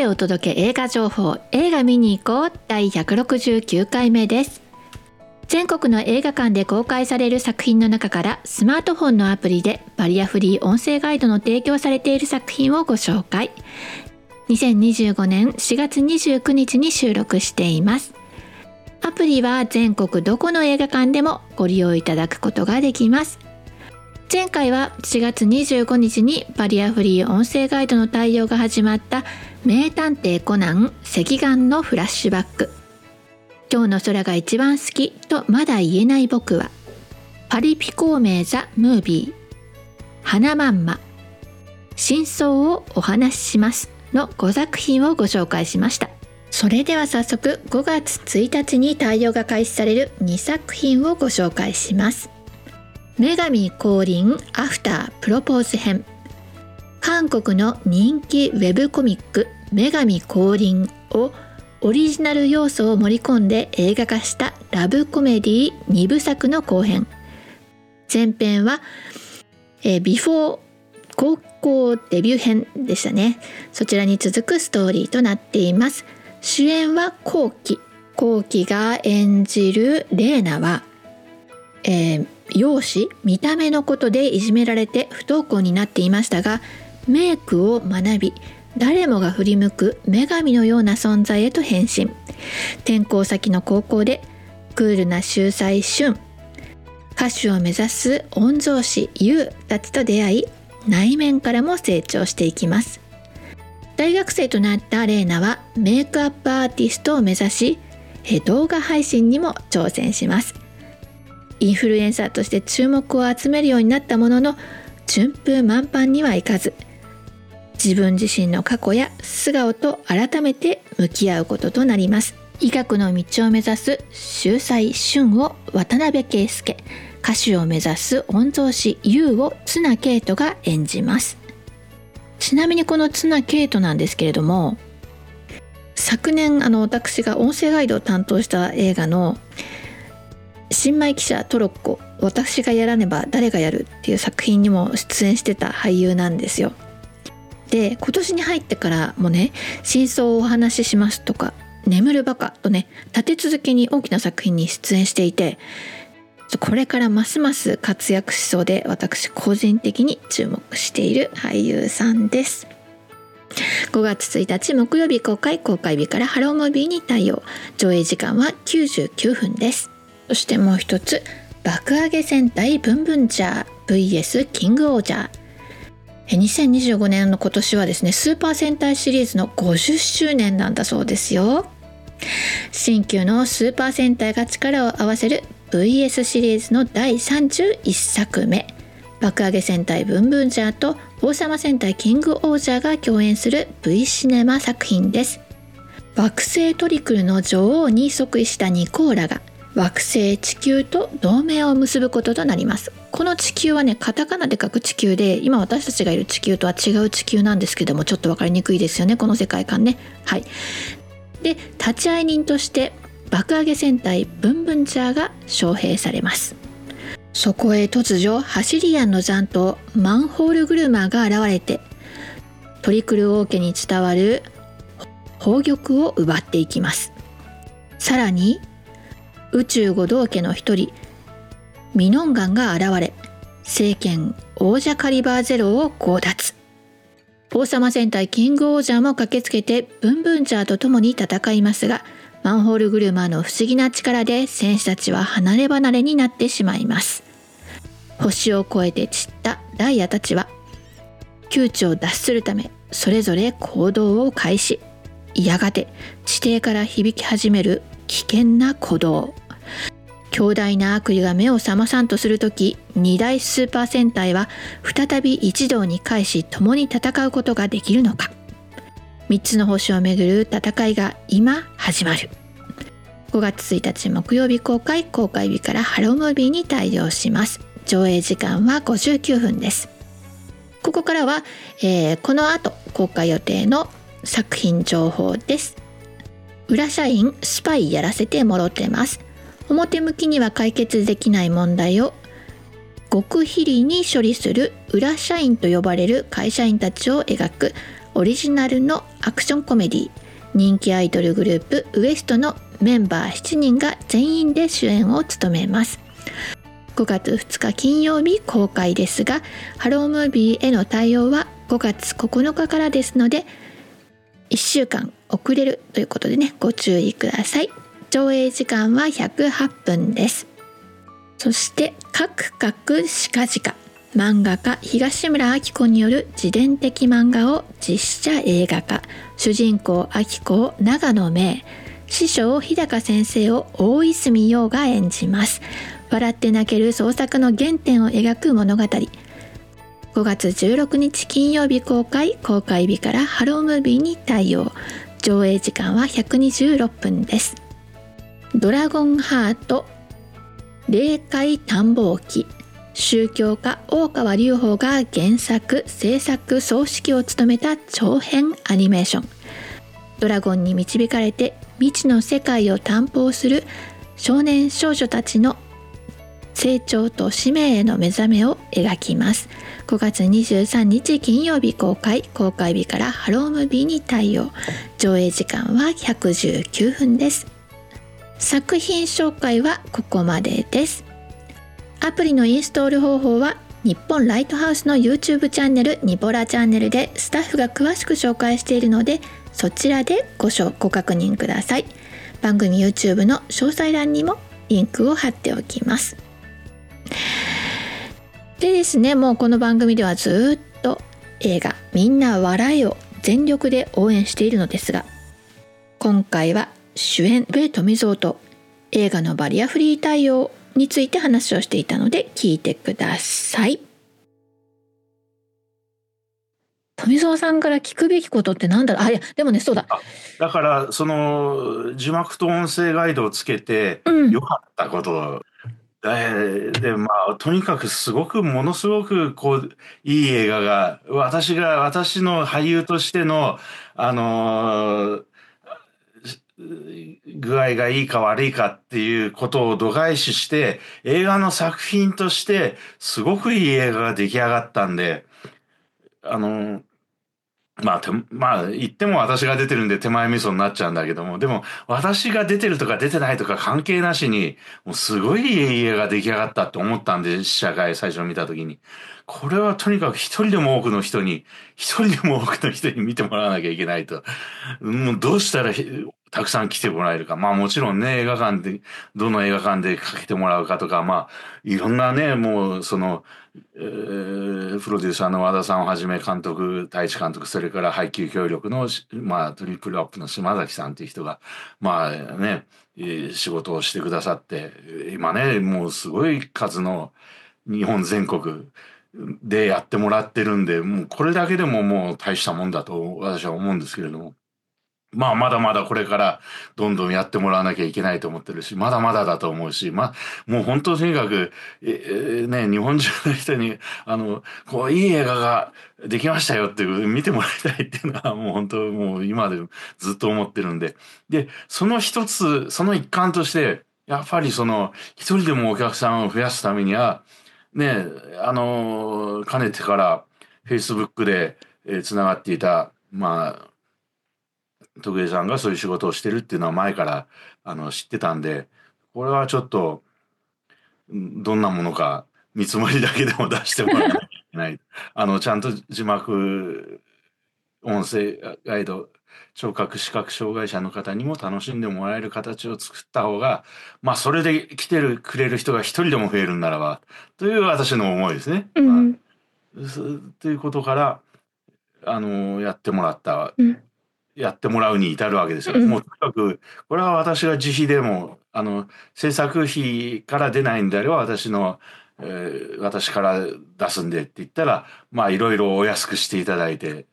でお届け映画情報、映画見に行こう第169回目です。全国の映画館で公開される作品の中からスマートフォンのアプリでバリアフリー音声ガイドの提供されている作品をご紹介。2025年4月29日に収録しています。アプリは全国どこの映画館でもご利用いただくことができます。前回は4月25日にバリアフリー音声ガイドの対応が始まった名探偵コナン赤眼のフラッシュバック、今日の空が一番好きとまだ言えない僕は、パリピ孔明ザ・ムービー、花まんま、真相をお話ししますの5作品をご紹介しました。それでは早速5月1日に対応が開始される2作品をご紹介します。女神降臨アフタープロポーズ編。韓国の人気ウェブコミック女神降臨をオリジナル要素を盛り込んで映画化したラブコメディ2部作の後編。前編は、ビフォー高校デビュー編でしたね。そちらに続くストーリーとなっています。主演はコウキが演じるレイナは、容姿見た目のことでいじめられて不登校になっていましたが、メイクを学び誰もが振り向く女神のような存在へと変身。転校先の高校でクールな秀才俊、歌手を目指す御曹司優たちと出会い、内面からも成長していきます。大学生となったレイナはメイクアップアーティストを目指し、動画配信にも挑戦します。インフルエンサーとして注目を集めるようになったものの、順風満帆にはいかず、自分自身の過去や素顔と改めて向き合うこととなります。医学の道を目指す秀才俊を渡辺圭介、歌手を目指す御曹司優を綱啓永が演じます。ちなみにこの綱啓永なんですけれども、昨年私が音声ガイドを担当した映画の新米記者トロッコ、私がやらねば誰がやるっていう作品にも出演してた俳優なんですよ。で、今年に入ってからもね、真相をお話ししますとか、眠るバカとね、立て続けに大きな作品に出演していて、これからますます活躍しそうで、私個人的に注目している俳優さんです。5月1日木曜日公開日からハロームービーに対応。上映時間は99分です。そしてもう一つ、爆上げ戦隊ブンブンジャー vs キングオージャー。2025年の今年はですね、スーパー戦隊シリーズの50周年なんだそうですよ。新旧のスーパー戦隊が力を合わせる VS シリーズの第31作目、爆上げ戦隊ブンブンジャーと王様戦隊キングオージャーが共演する V シネマ作品です。惑星トリクルの女王に即位したニコーラが惑星地球と同盟を結ぶこととなります。この地球はね、カタカナで書く地球で、今私たちがいる地球とは違う地球なんですけども、ちょっと分かりにくいですよね、この世界観ね。はい。で、立会人として爆上げ戦隊ブンブンジャーが招聘されます。そこへ突如ハシリアンの残党マンホールグルマーが現れて、トリクル王家に伝わる宝玉を奪っていきます。さらに宇宙五道家の一人ミノンガンが現れ、聖剣王者カリバーゼロを強奪。王様戦隊キングオージャーも駆けつけてブンブンジャーと共に戦いますが、マンホールグルマーの不思議な力で戦士たちは離れ離れになってしまいます。星を越えて散ったダイヤたちは窮地を脱するためそれぞれ行動を開始。やがて地底から響き始める危険な鼓動。強大な悪意が目を覚まさんとするとき、2大スーパー戦隊は再び一堂に会し共に戦うことができるのか。3つの星をめぐる戦いが今始まる。5月1日木曜日公開日からハロームービーに対応します。上映時間は59分です。ここからは、この後公開予定の作品情報です。裏社員スパイやらせてもろてます。表向きには解決できない問題を極秘裏に処理する裏社員と呼ばれる会社員たちを描くオリジナルのアクションコメディ、人気アイドルグループウエストのメンバー7人が全員で主演を務めます。5月2日金曜日公開ですが、ハロームービーへの対応は5月9日からですので1週間遅れるということでね、ご注意ください。上映時間は108分です。そしてカクカクシカジカ、漫画家東村アキ子による自伝的漫画を実写映画化。主人公アキ子を長野芽郁、師匠日高先生を大泉洋が演じます。笑って泣ける創作の原点を描く物語。5月16日金曜日公開、公開日からハロームービーに対応。上映時間は126分です。ドラゴンハート、霊界探訪記、宗教家大川隆法が原作制作総指揮を務めた長編アニメーション。ドラゴンに導かれて未知の世界を探訪する少年少女たちの成長と使命への目覚めを描きます。5月23日金曜日公開、公開日からハロームービーに対応。上映時間は119分です。作品紹介はここまでです。アプリのインストール方法は日本ライトハウスの YouTube チャンネルニボラチャンネルでスタッフが詳しく紹介しているので、そちらでご確認ください。番組 YouTube の詳細欄にもリンクを貼っておきます。でですね、もうこの番組ではずっと映画みんな笑いを全力で応援しているのですが、今回は主演部富蔵と映画のバリアフリー対応について話をしていたので聞いてください。富蔵さんから聞くべきことってなんだろう。いやでもね、そうだ、 だからその字幕と音声ガイドをつけて良かったこと、でまあとにかくものすごくこういい映画が、私の俳優としての具合がいいか悪いかっていうことを度外視して、映画の作品としてすごくいい映画が出来上がったんで、まあ言っても私が出てるんで手前味噌になっちゃうんだけども、でも私が出てるとか出てないとか関係なしに、もうすごいいい映画が出来上がったって思ったんで、試写会最初見た時に。これはとにかく一人でも多くの人に見てもらわなきゃいけないと。もうどうしたらたくさん来てもらえるか。まあもちろんね、どの映画館でかけてもらうかとか、まあいろんなね、もうプロデューサーの和田さんをはじめ太一監督、それから配給協力の、トリプルアップの島崎さんという人が、仕事をしてくださって、今ね、もうすごい数の日本全国でやってもらってるんで、もうこれだけでももう大したもんだと私は思うんですけれども。まだまだこれからどんどんやってもらわなきゃいけないと思ってるし、まだまだだと思うし、もう本当とにかく、日本中の人に、いい映画ができましたよっていう、見てもらいたいっていうのはもう本当、もう今でずっと思ってるんで。で、その一環として、やっぱり一人でもお客さんを増やすためには、ね、かねてから Facebook でつながっていた、徳江さんがそういう仕事をしてるっていうのは前から知ってたんで、これはちょっとどんなものか見積もりだけでも出してもらわなきゃいけない。ちゃんと字幕、音声ガイド、聴覚視覚障害者の方にも楽しんでもらえる形を作った方が、それで来てくれる人が一人でも増えるんならばという私の思いですね。ということからやってもらうに至るわけですよ。もうとにかくこれは私が自費でも制作費から出ないんであれば私から出すんでって言ったらいろいろお安くしていただいて、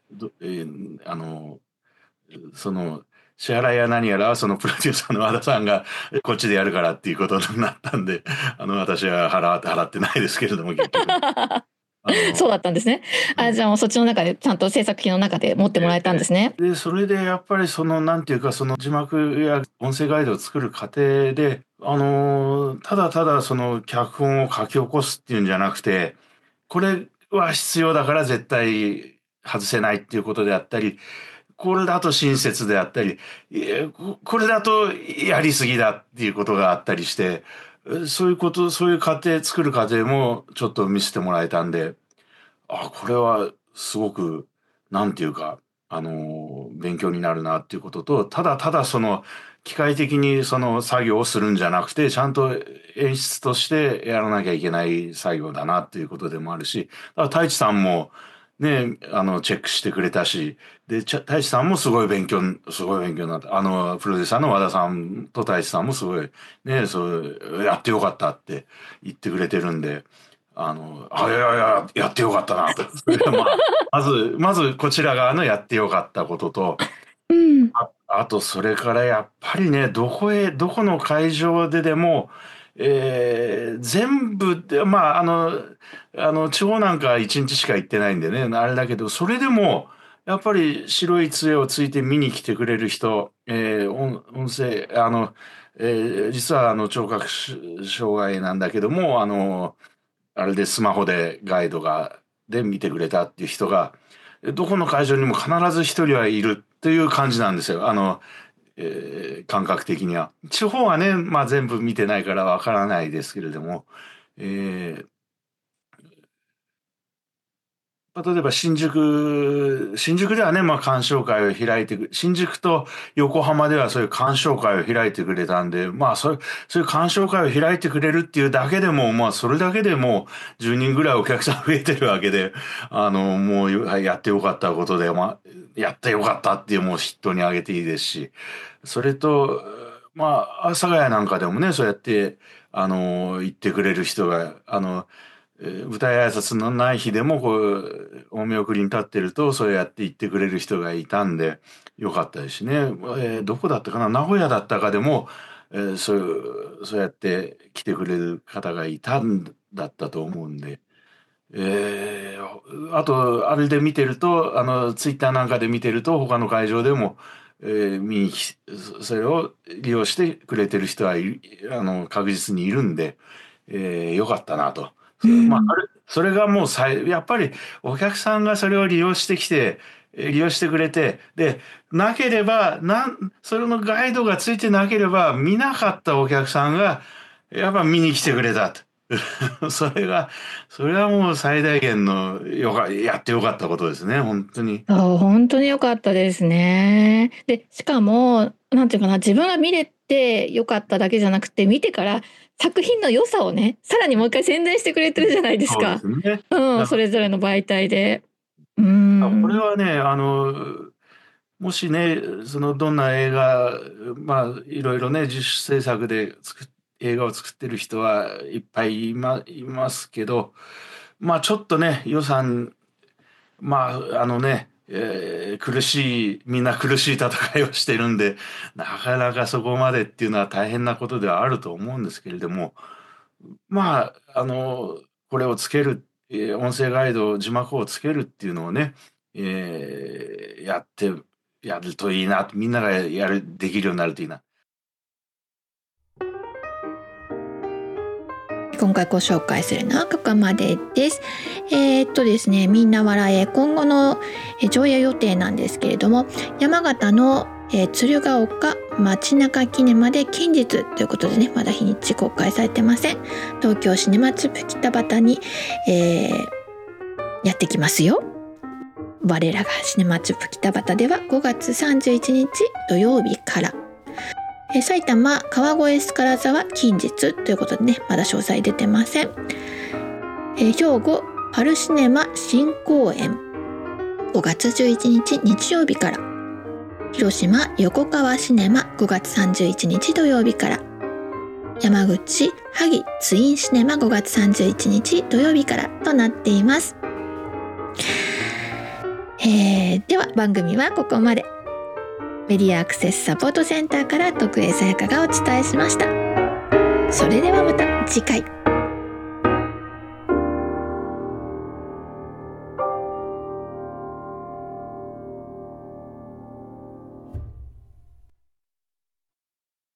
その支払いや何やらはそのプロデューサーの和田さんがこっちでやるからっていうことになったんで、私は払ってないですけれども結局。 そうだったんですね。じゃあもうそっちの中でちゃんと制作費の中で持ってもらえたんですね。 でそれでやっぱりなんていうか字幕や音声ガイドを作る過程でただただ脚本を書き起こすっていうんじゃなくて、これは必要だから絶対外せないっていうことであったり、 これだと親切であったり、これだとやりすぎだっていうことがあったりして、そういう作る過程もちょっと見せてもらえたんで、これはすごく、なんていうか、勉強になるなっていうことと、ただただ機械的にその作業をするんじゃなくて、ちゃんと演出としてやらなきゃいけない作業だなっていうことでもあるし、だから太一さんもね、チェックしてくれたし、で、太一さんもすごい勉強になった。プロデューサーの和田さんと太一さんもすごい、ね、やってよかったって言ってくれてるんで、いや、やってよかったなと。まず、こちら側のやってよかったことと、あと、それからやっぱりね、どこの会場ででも、全部で、地方なんか1日しか行ってないんでね、あれだけど、それでも、やっぱり白い杖をついて見に来てくれる人、音声、実は聴覚障害なんだけども、あれでスマホでガイドで見てくれたっていう人が、どこの会場にも必ず一人はいるっていう感じなんですよ。感覚的には。地方はね、全部見てないからわからないですけれども、例えば新宿ではね、鑑賞会を開いて新宿と横浜ではそういう鑑賞会を開いてくれたんで、そういう鑑賞会を開いてくれるっていうだけでも、それだけでもう10人ぐらいお客さん増えてるわけで、もうやってよかったことで、やってよかったっていうもう筆頭に挙げていいですし、それと、阿佐ヶ谷なんかでもね、そうやって、言ってくれる人が、舞台挨拶のない日でもお見送りに立ってるとそうやって言ってくれる人がいたんでよかったですしね、どこだったかな、名古屋だったかでも、そうやって来てくれる方がいたんだったと思うんで、あとあれで見てるとツイッターなんかで見てると他の会場でも、それを利用してくれてる人は確実にいるんで、よかったなと。それがもうやっぱりお客さんがそれを利用してくれて、で、なければ、それのガイドがついてなければ、見なかったお客さんが、やっぱ見に来てくれたと。それはもう最大限のやってよかったことですね、本当に。 本当に良かったですね。で、しかも、なんていうかな、自分が見れて良かっただけじゃなくて、見てから作品の良さをね、さらにもう一回宣伝してくれてるじゃないですか。 そうですね。 それぞれの媒体で。これはね、もしね、どんな映画、いろいろね、自主制作で映画を作ってる人はいっぱいいますけど、ちょっとね、予算、みんな苦しい戦いをしてるんで、なかなかそこまでっていうのは大変なことではあると思うんですけれども、これをつける、音声ガイド、字幕をつけるっていうのをね、やるといいな、みんなができるようになるといいな。 今回ご紹介するのはここまでです。ですね、みんな笑え、今後の上映予定なんですけれども、山形の鶴岡街中キネマで近日ということでね、まだ日にち公開されてません。東京シネマチュプ北畑に、やってきますよ。我らがシネマチュプ北畑では5月31日土曜日から、埼玉川越スカラ座は近日ということでね、まだ詳細出てません。兵庫パルシネマ新公演5月11日日曜日から、広島横川シネマ5月31日土曜日から、山口萩ツインシネマ5月31日土曜日からとなっています。では番組はここまで。メディアアクセスサポートセンターから徳江さやかがお伝えしました。それではまた次回。